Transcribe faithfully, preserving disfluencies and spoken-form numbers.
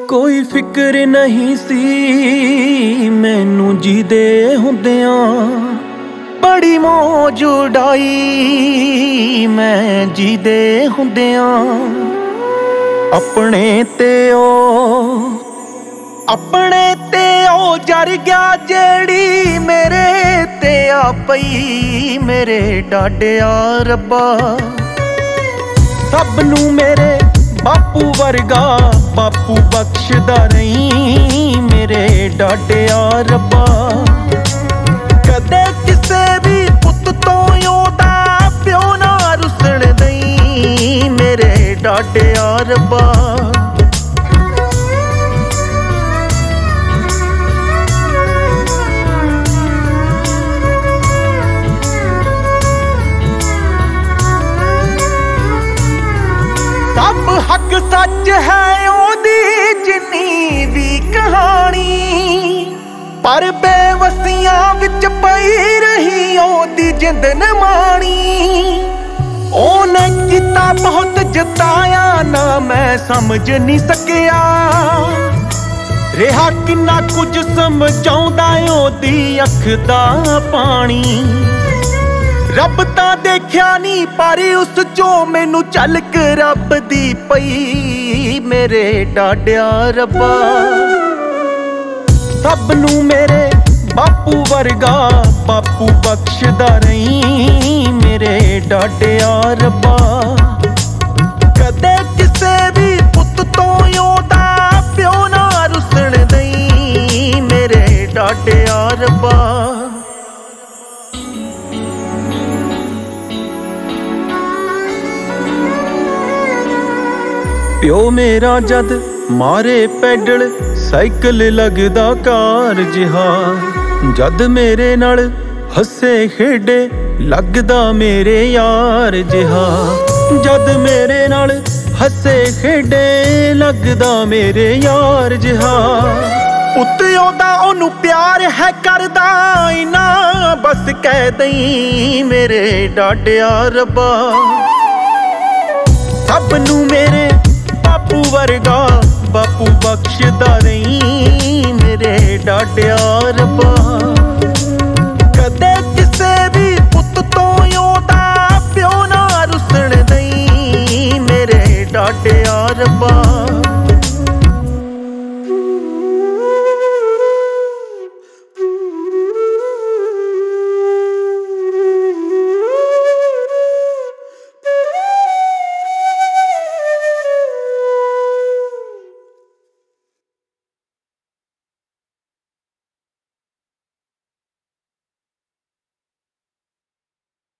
कोई फिक्र नहीं सी मैनू जीदे हुंदियां, बड़ी मौज उड़ाई मैं जीदे हुंदियां। अपने ते ओ अपने ते ओ जर गया जेड़ी मेरे ते आ पई मेरे डाडिया रब्बा। सबनू मेरे बापू वर्गा बापू बख्शदा रही मेरे डाडिया रब्बा। कदे किसे भी पुत तो ओदा प्यो ना रुसण दई मेरे डाडिया रब्बा। सब हक सच है ओदी जिन्नी भी कहानी, पर बेवसियां विच पई रही ओदी जिंद नमाणी। ओने किता बहुत जताया ना मैं समझ नहीं सकिया, रहा किन्ना कुछ समझाउंदा ओदी अख दा पानी। रब तां देखिया नी पर उस चो मैनू झलक रब दी पई मेरे डाडिया रब्बा। सबनू मेरे बापू वर्गा बापू बख्शदा रही मेरे डाडिया रब्बा। कदे किसे भी पुत तो ओदा प्यो ना रुसण दई मेरे डाडिया रब्बा। प्यो मेरा जद मारे पैडल साइकिल लगदा कार जिहा, जद मेरे नाल हसे खेडे लगदा मेरे यार जिहा। जद मेरे नाल हसे खेडे लगदा मेरे यार जिहा। पुत ओदा ओनू प्यार है करदा इना बस कह दई मेरे डाडिया रब्बा। सबनू मेरे बापू वर्गा बापू बख्शदा रही मेरे डाडिया रब्बा। कदे किसे भी पुत तो ओदा प्यो ना रुसण दई मेरे डाडिया रब्बा।